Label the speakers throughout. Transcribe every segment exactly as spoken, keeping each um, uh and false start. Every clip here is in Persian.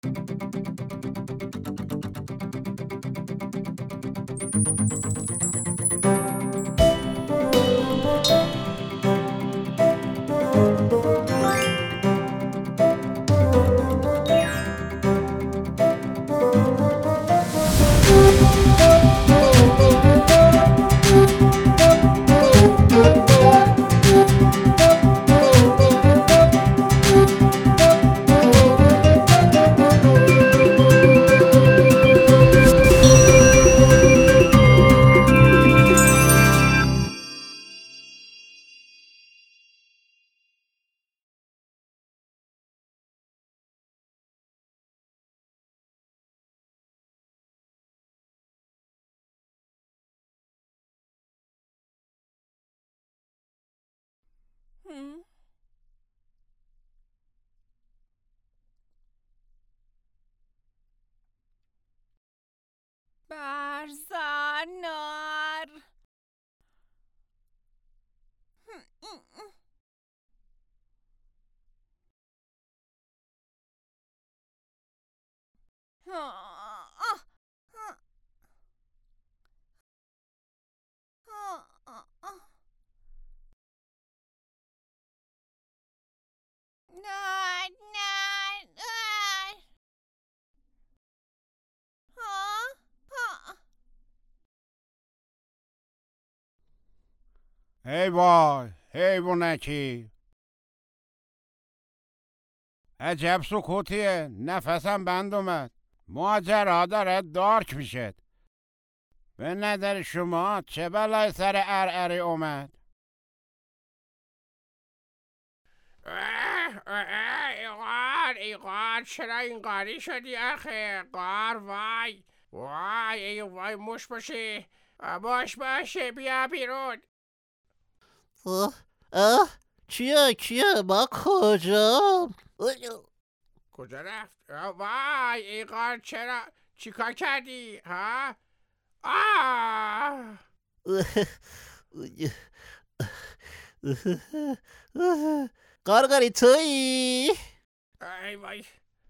Speaker 1: هم. برزنار. نه نه نه. ها ها.
Speaker 2: ای وای حیوانکی، عجب سکوتیه، نفسم بند اومد. ماجرا داره دارک میشه. به نظر شما چه بلای سر ارعری اومد؟
Speaker 3: ایقار ایقار چرا این قاری شدی آخه؟ قار وای وای ای وای موش باشه موش باشه بیا بیرون.
Speaker 4: اه اه چیه کیه ما کجا؟
Speaker 3: کجا رفت؟ وای ایقار چرا چیکار کردی ها؟ آه
Speaker 4: قارقاری تویی؟
Speaker 3: ای وای.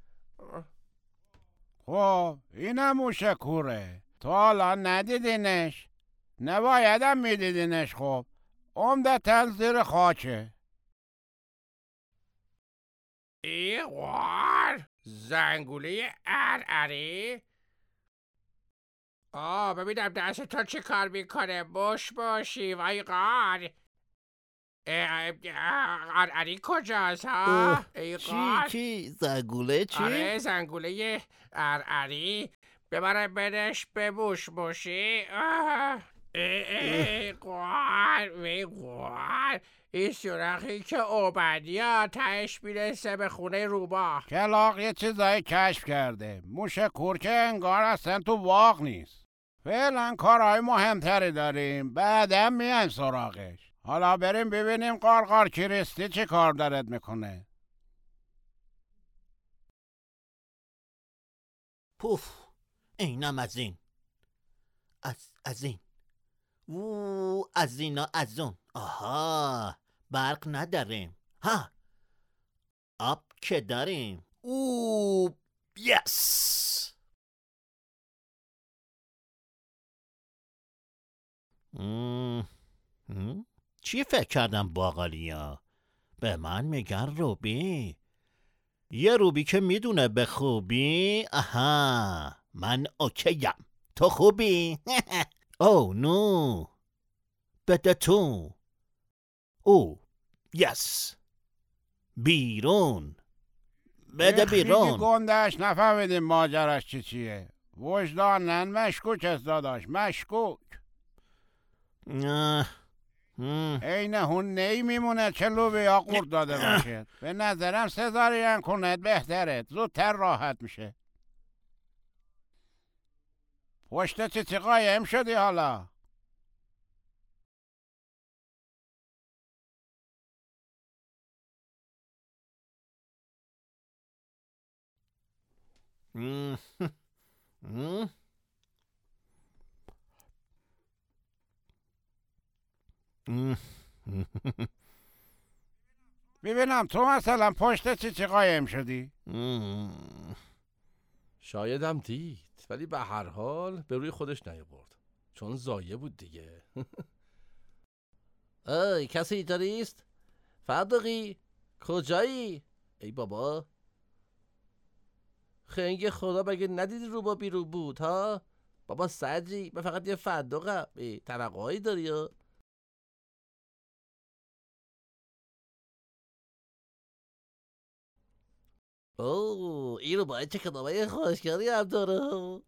Speaker 2: خب اینم موشه کوره، تو حالا ندیدینش؟ نبایدم میدیدینش. خب عمدتاً زیر خاکه.
Speaker 3: ایقار زنگوله ارعری؟ آه ببینم دست تو چی کار میکنه. موش باشی وای قار. ارعری کجاست ها؟ ای
Speaker 4: چی
Speaker 3: قار.
Speaker 4: چی زنگوله چی؟
Speaker 3: آره زنگوله ارعری ببره بدش به موش باشی. ای ای قار وی قار این سوراخی که اوبدی ها تهش میرسه به خونه روباه.
Speaker 2: کلاق یه چیزایی کشف کرده. موشه کور که انگار اصلا تو واق نیست. فعلا کارهای مهمتری داریم، بعدم میایم سراغش. حالا بریم ببینیم قارقار کریستی چه کار دارد میکنه.
Speaker 4: پوف اینم از این از از این او از اینا از اون. آها برق نداریم. ها آب که داریم. او یس. م... م... چی فکر کردم باقالیا؟ به من میگن روبی. یه روبی که میدونه به خوبی. آها من اوکیم. تو خوبی؟ او نو بده تو. او یس بیرون بده
Speaker 2: خیلی
Speaker 4: بیرون.
Speaker 2: گندش نفهمیدیم ماجراش چی چیه. وجدانن مشکوک است داداش، مشکوک.
Speaker 4: اه. م.
Speaker 2: این هون نی میمونه چه لوبیا قورت داده باشه. به نظرم سزارین کنت بهتره، زودتر راحت میشه. پشت چی چی قایم شدی حالا؟
Speaker 4: م. م. م.
Speaker 2: ببینم تو مثلا پشت چی چی قایم شدی؟
Speaker 4: م.
Speaker 5: شایدم دید، ولی به هر حال به روی خودش نیاورد، چون زایه بود دیگه. ای کسی اینجا نیست؟ فردقی کجایی؟ ای بابا خنگ خدا بگه ندیدی رو با بیرون بود ها؟ بابا سجی من فقط یه فردقم. ای ترقایی داری ها؟ اوه این رو باید چه کدامه خوشگلی هم داره.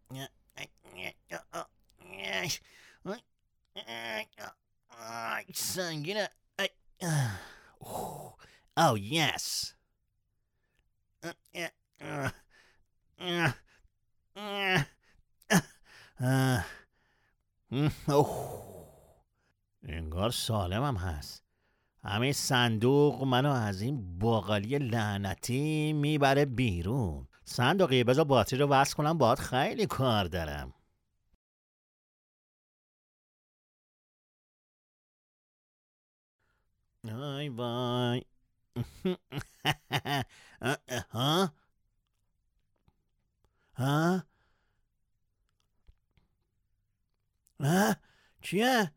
Speaker 4: سنگینه. Oh yes. انگار سالمم هست. همین صندوق منو از این باقالی لعنتی میبره بیرون. صندوقی بذار باتری رو وصل کنم، باهات خیلی کار دارم. آی وای. ها؟ ها؟ ها؟ چیه؟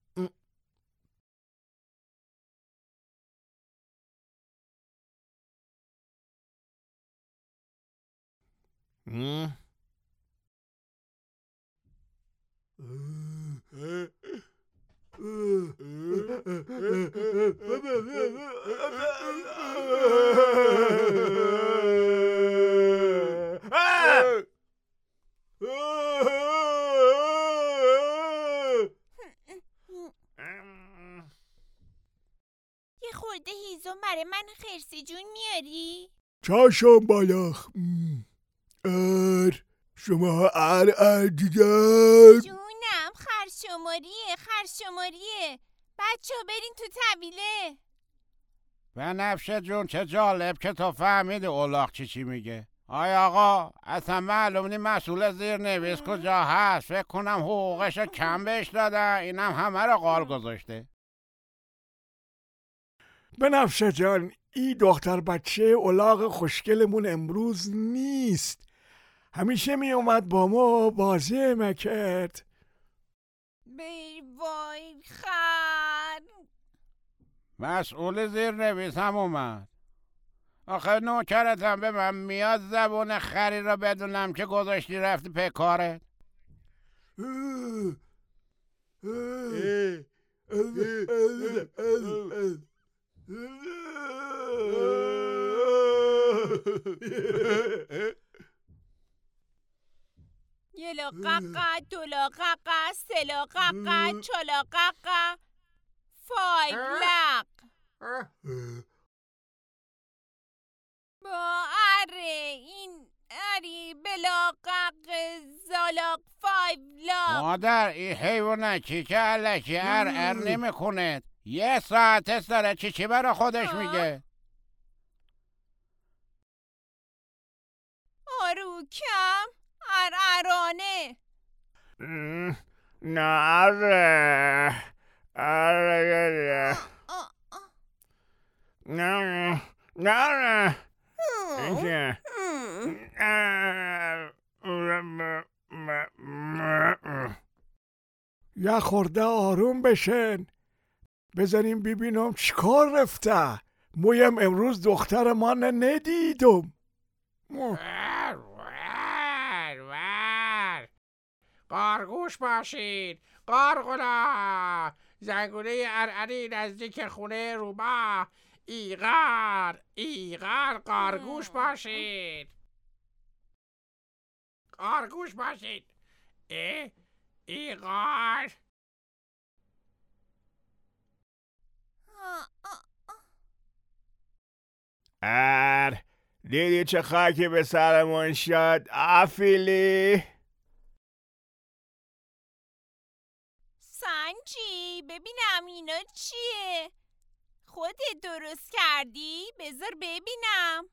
Speaker 1: یه خورده هیزم برای من خرسی جون میاری؟
Speaker 6: چاشم بالاخ. ار شما ار ار دیدن
Speaker 1: جونم خرشماریه خرشماریه. بچه ها برین تو طویله.
Speaker 2: بنفشه جون چه جالب که تو فهمیدی اولاغ چی چی میگه. آی آقا اصلا معلوم نی مسئول زیرنویس کجا هست. فکر کنم حقوقش کم بهش دادن، اینم همه رو قال گذاشته.
Speaker 6: بنفشه جان این دختر بچه اولاغ خوشگلمون امروز نیست. همیشه می اومد با ما بازی میکرد.
Speaker 1: بی وای خر.
Speaker 2: مسئول زیرنویس هم اومد. آخه نوکرتم به من میاد زبون خری را بدونم که گذاشتی رفتی پی کارت.
Speaker 1: یلا ققا دولا ققا سلا ققا چلا ققا فایو لق با اره این اری بلا قق زالاق فایو لق.
Speaker 2: مادر این حیوانه چی که علکی ار ار نمی کنه. یه ساعت است داره چی چی برا خودش میگه.
Speaker 1: آروکم ار ارانه.
Speaker 6: نه اره اره نه نه اره اینکه یه خورده آروم بشن بذاریم ببینم چیکار رفته. مویم امروز دختر من ندیدم.
Speaker 3: ور ور ور قارگوش باشید قارقلا. زنگوله ارعری نزدیک خونه روبا. ایغار ایغار قارگوش باشید قارگوش باشید. اه ایغار
Speaker 6: ار دیدی چه خاکی به سرمون شد آفیلی.
Speaker 1: سنجی ببینم اینا چیه؟ خودت درست کردی؟ بذار ببینم.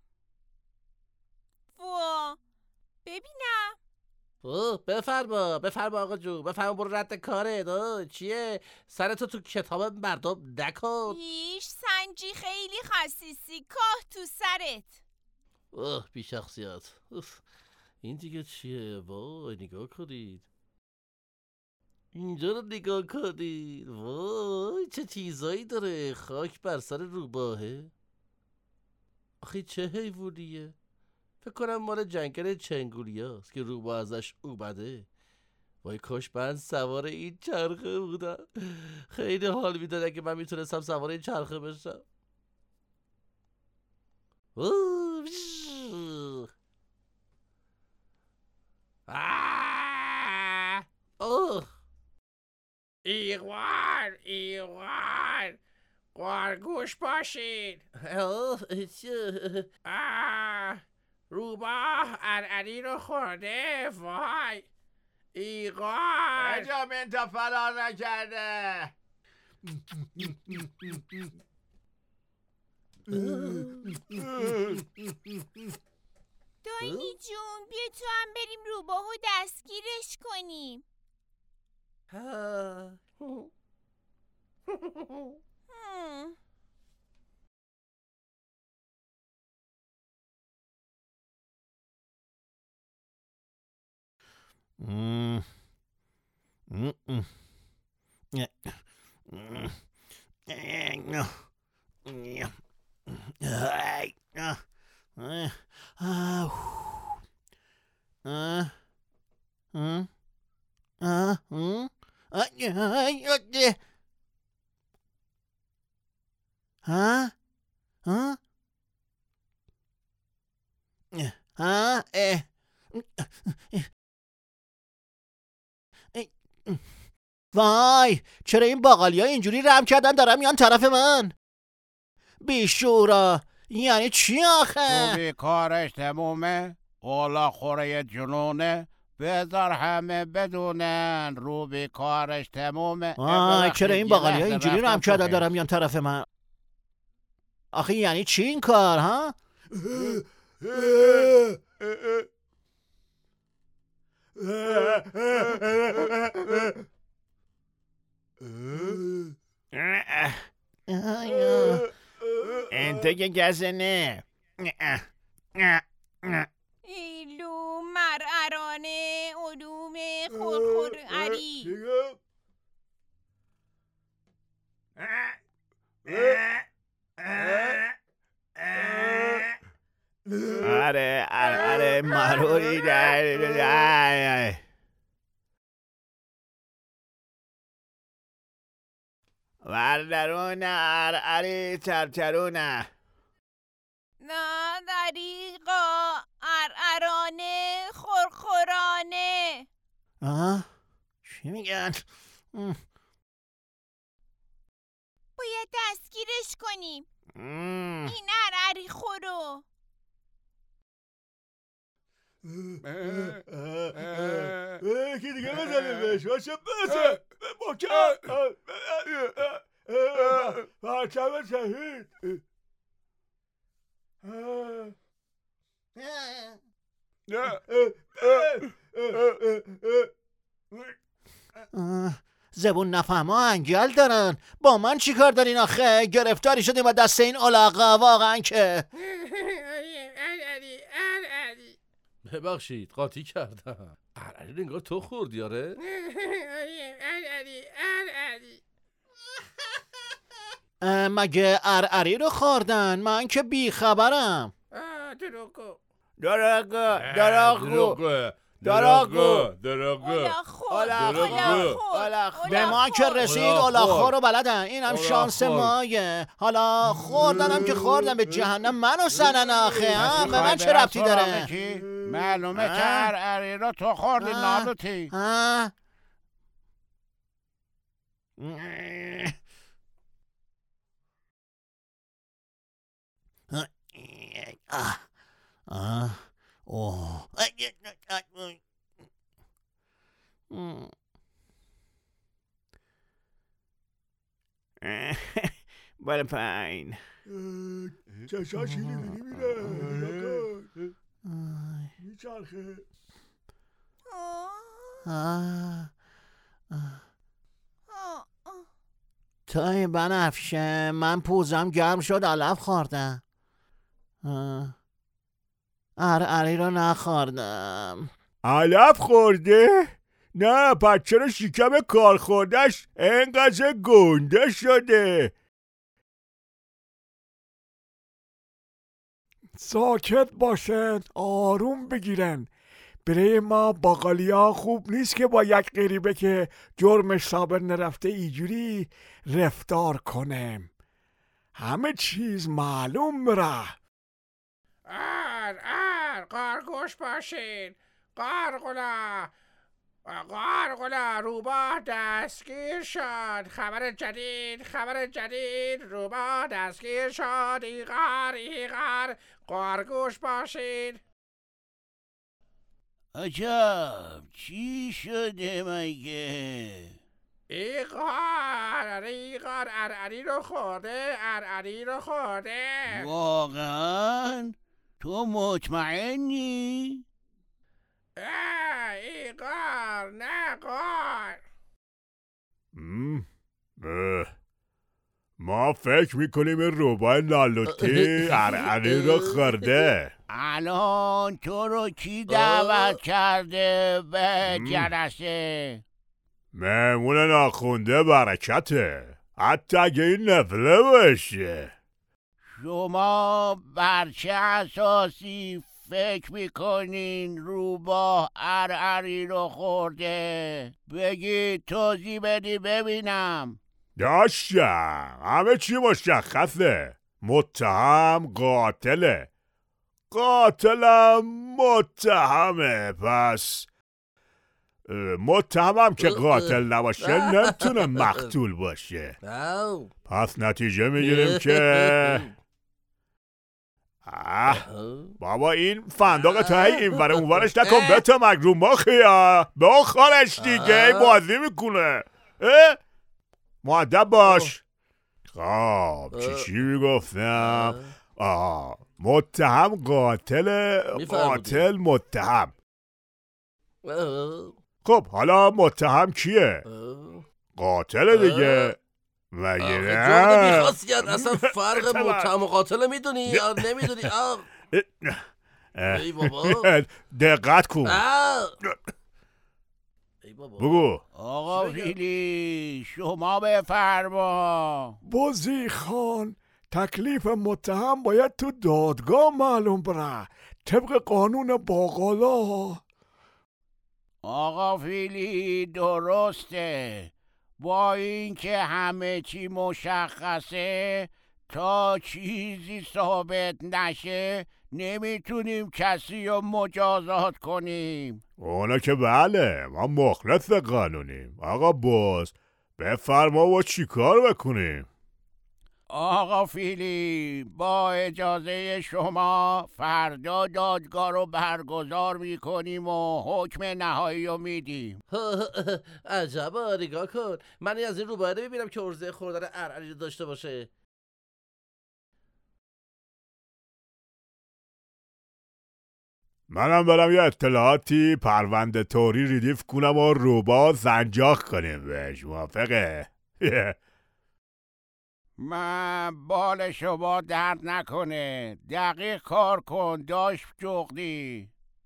Speaker 1: وا ببینم.
Speaker 3: اوه بفرما بفرما آقا جو بفرما برو رد کاره. دو چیه سرتو تو کتاب مردم نکن.
Speaker 1: هیش سنجی خیلی خسیسی کاه تو سرت.
Speaker 3: اوه بی شخصیت. اوف
Speaker 5: این دیگه چیه؟ وای نگاه کنید، اینجا رو نگاه کنید، وای چه چیزایی داره. خاک بر سر روباهه. آخه چه حیوونیه؟ فکر کنم مال جنگل چنگولیاست که روباه ازش اومده. وای کاش من سوار این چرخه بودم، خیلی حال میداد اگه من میتونستم سوار این چرخه بشم.
Speaker 3: آه
Speaker 5: اوه
Speaker 3: ایوان ایوان گوش باشین.
Speaker 5: اوه چه؟
Speaker 3: آه روباه ارعری رو خورده. وای ایوان
Speaker 4: بنجامین تا فرار نکرده.
Speaker 1: داینی جون بیا تو هم بریم روباهو دستگیرش کنیم.
Speaker 5: ها.
Speaker 1: هم.
Speaker 4: Mm. Mm-mm. Yeah. Mm. Eh, no. Yeah. Ay, ah. Eh, ah, whew. Uh, hmm. Uh, hmm. Uh, yeah, uh, yeah. Huh? Huh? Yeah. Huh? Eh. وای چرا این باقالیا اینجوری رم کردن دارن میان طرف من؟ بیشورا یعنی چی آخه؟
Speaker 2: خوبی کارش تمومه، اولا خوره جنونه، بذار همه بدونن روبی کارش تمومه.
Speaker 4: وای چرا این باقالیا اینجوری رم کردن دارن میان طرف من؟ آخه یعنی چی این کار ها؟ انت که گزنه
Speaker 1: ایلو مرعرانه علوم خورخور عری.
Speaker 4: آره آره مروری در وردرونه ارعری چرچرونه.
Speaker 1: نه دریقا ارعرانه خورخورانه.
Speaker 4: آه چی میگن؟
Speaker 1: باید دستگیرش کنیم این ارعری خورو.
Speaker 6: یکی دیگه بزنه بهش باشه بزن محکم پرچم شهید.
Speaker 4: زبون نفهمه انگل دارن. با من چی کار دارین آخه؟ گرفتاری شدیم و دست این علاقه واقعا که.
Speaker 5: ببخشید قاطی کردم. ارعری انگار تو خوردی آره؟
Speaker 4: مگه ارعری رو خوردن؟ من که بی خبرم.
Speaker 3: دروگو
Speaker 4: دراغو دراغو دراغو
Speaker 1: دراغو
Speaker 4: به ما که رسید اولاخور رو بلدن. این هم شانس مایه. حالا خوردنم که خوردم به جهنم منو سنن آخه. هم به من چه ربطی داره؟
Speaker 2: معلومه که ارعری رو تو خوردی نالوتی.
Speaker 4: ها آه آه اوه بالا پایین.
Speaker 6: چشاش اینی بینی میره میچرخه.
Speaker 4: توی بنفشه من پوزم گرم شد علف خوردم. ارعری رو نخوردم.
Speaker 6: علف خورده؟ نه پس چرا شکم کار خوردش اینقدر گنده شده؟ ساکت باشن، آروم بگیرن. برای ما باقالیا خوب نیست که با یک غریبه که جرمش ثابت نرفته اینجوری رفتار کنیم. همه چیز معلوم بره.
Speaker 3: ار ار قارگوش باشین. قارقلا قارقلا روباه دستگیر شد. خبر جدید خبر جدید روباه دستگیر شد. ایغار ایغار قارگوش باشین.
Speaker 2: عجب چی شده مگه؟
Speaker 3: ایغار ایغار ارعری رو خورده ارعری رو خورده.
Speaker 2: واقعا؟ تو مطمئنی؟
Speaker 3: اه ایغار نه قار.
Speaker 6: ما فکر میکنیم این روباه لالوتی ارعری رو خورده.
Speaker 2: الان تو رو کی دعوت کرده به جلسه؟
Speaker 6: مهمون ناخونده برکته، حتی اگه این نفله باشه.
Speaker 2: شما بر چه اساسی فکر میکنین روباه ارعری رو خورده؟ بگید توضیح بدی ببینم.
Speaker 6: داشتم همه چی مشخصه. متهم قاتله، قاتلم متهمه. پس متهمم که قاتل نباشه نمیتونه مقتول باشه. پس نتیجه میگیریم که آه بابا این فندق تایی این وره اون ورش نکن بته مگرون ما خیا بخورش دیگه بازی میکنه. مؤدب باش. خب چی چی میگفتم؟ آه متهم قاتل قاتل متهم. خب حالا متهم کیه؟ قاتل دیگه. مگه نه؟
Speaker 5: جان میخواست اصلا فرق متهم و قاتل میدونی یا نمیدونی؟ ای بابا
Speaker 6: دقت کن. بگو.
Speaker 2: آقا فیلی شما بفرما.
Speaker 6: بازی خان تکلیف متهم باید تو دادگاه معلوم بره طبق قانون باقالا.
Speaker 2: آقا فیلی درسته. با اینکه همه چی مشخصه تا چیزی ثابت نشه نمیتونیم کسی رو مجازات کنیم.
Speaker 6: اونا که بله ما مخلص قانونیم. آقا باز بفرما و چی کار بکنیم؟
Speaker 2: آقا فیلی با اجازه شما فردا دادگاه رو برگزار میکنیم و حکم نهایی رو میدیم.
Speaker 5: عجبا نگاه کن من از این روباه ببینم که عرضه خوردن ارعری داشته باشه.
Speaker 6: منم برم یه اطلاعاتی پرونده توری ریدیف کنم و روباه زنجاق کنیم بهش. موافقه؟
Speaker 2: من بال شما درد نکنه. دقیق کار کن داشت جغدی.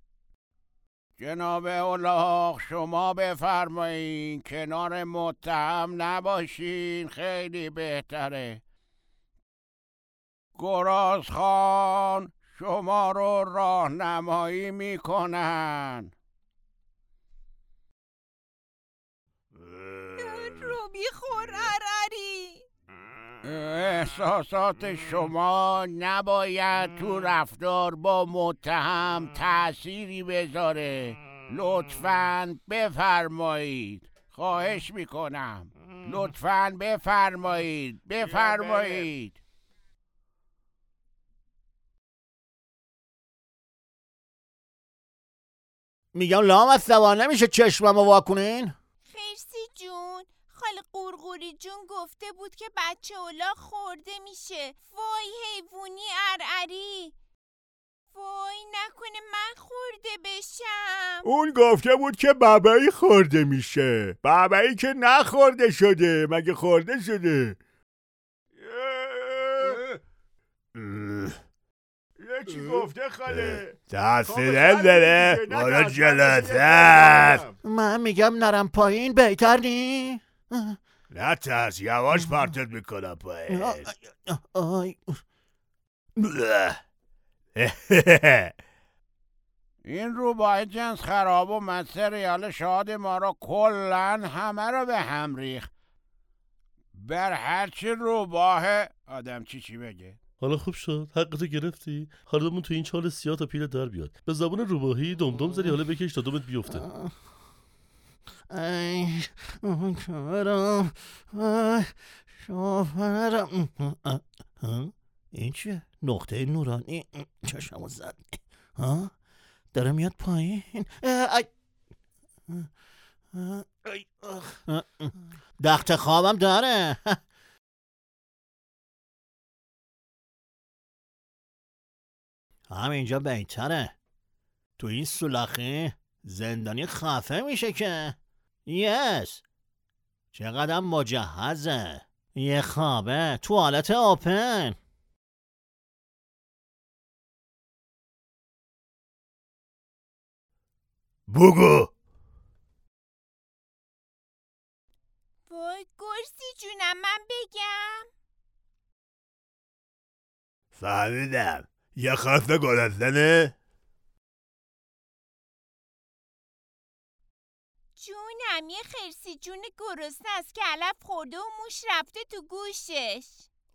Speaker 2: جناب اولاغ شما بفرمایین کنار متهم نباشین خیلی بهتره. گراز خان شما رو راهنمایی میکنن.
Speaker 1: روبی خور ارعری.
Speaker 2: احساسات شما نباید تو رفتار با متهم تأثیری بذاره. لطفاً بفرمایید. خواهش میکنم. لطفاً بفرمایید. بفرمایید.
Speaker 4: میگم لام از سوار نمیشه چشممو واکنین؟
Speaker 1: خرسی جون خاله قورقوری جون گفته بود که بچه اولاغ خورده میشه. وای حیوونی ارعری. وای نکنه من خورده بشم.
Speaker 6: اون گفته بود که بابایی خورده میشه. بابایی که نخورده شده. مگه خورده شده؟ یه چی گفته خاله؟
Speaker 2: تحصیل داره برو جلوتر.
Speaker 4: من میگم نرم پایین بهتر نی؟
Speaker 2: نه ترس یواش پرتت میکنم پایین.
Speaker 4: آی
Speaker 2: این روباه جنس خراب و من سریال شاد ما رو کلن همه رو به هم ریخت. بر هرچی روباه آدم چی چی بگه.
Speaker 5: حالا خوب شد حقتو گرفتی. حالا تو این چال سیاه تا پیر در بیاد. به زبون روباهی دمدم زدی حالا بکش تا دمت بیفته.
Speaker 4: ای کمرم ای شوفرم. این چیه؟ نقطه نورانی چشمو زد. ها؟ داره میاد پایین. ای دخت خوابم داره. همینجا بهتره. تو این سولاخی زندانی خفه میشه که. یس چقدر مجهزه. یه خوابه توالت اوپن.
Speaker 2: بگو.
Speaker 1: وای گرسی جونم من بگم.
Speaker 2: فهمیدم یه خسته گلستنه.
Speaker 1: جونم یه خرسی جون گرسنه است که علف خورده و موش رفته تو گوشش.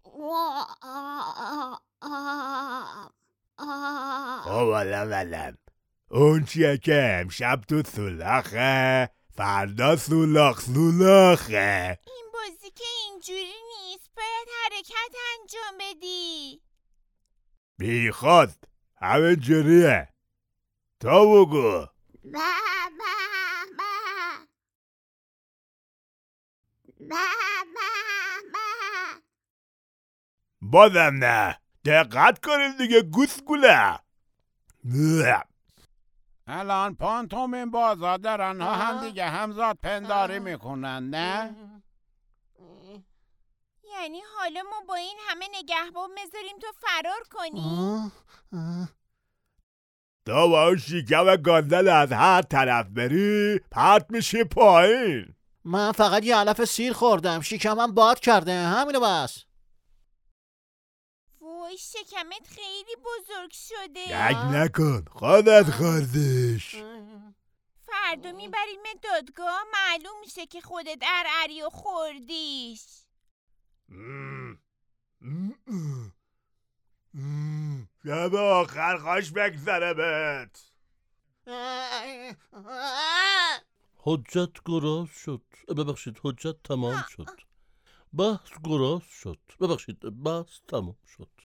Speaker 2: خب حالا ولم اون چیه که امشب تو سولاخه فردا سولاخ سولاخه.
Speaker 1: این بازی که اینجوری نیست باید حرکت انجام بدی.
Speaker 2: بی خواست همه جوریه. تا بگو. بازم نه دقت کنیم دیگه گوسگوله. الان پانتومین بازا دارن ها هم دیگه همزاد پنداری میکنن نه؟
Speaker 1: یعنی حالا ما با این همه نگهبان بذاریم تو فرار کنی؟
Speaker 2: تو با اون شیکم گاندل از هر طرف بری پرت میشی پایین.
Speaker 4: من فقط یه علف سیر خوردم شکمم باد کرده همینو بس.
Speaker 1: وای شکمت خیلی بزرگ شده.
Speaker 2: یک نکن خودت خوردیش.
Speaker 1: فردا میبریمت دادگاه معلوم میشه که خودت ارعری و خوردیش.
Speaker 2: شب آخر خوش بگذره بهت.
Speaker 5: حجت گراز شد. ببخشید حجت تمام شد. بحث گراز شد. ببخشید بحث تمام شد.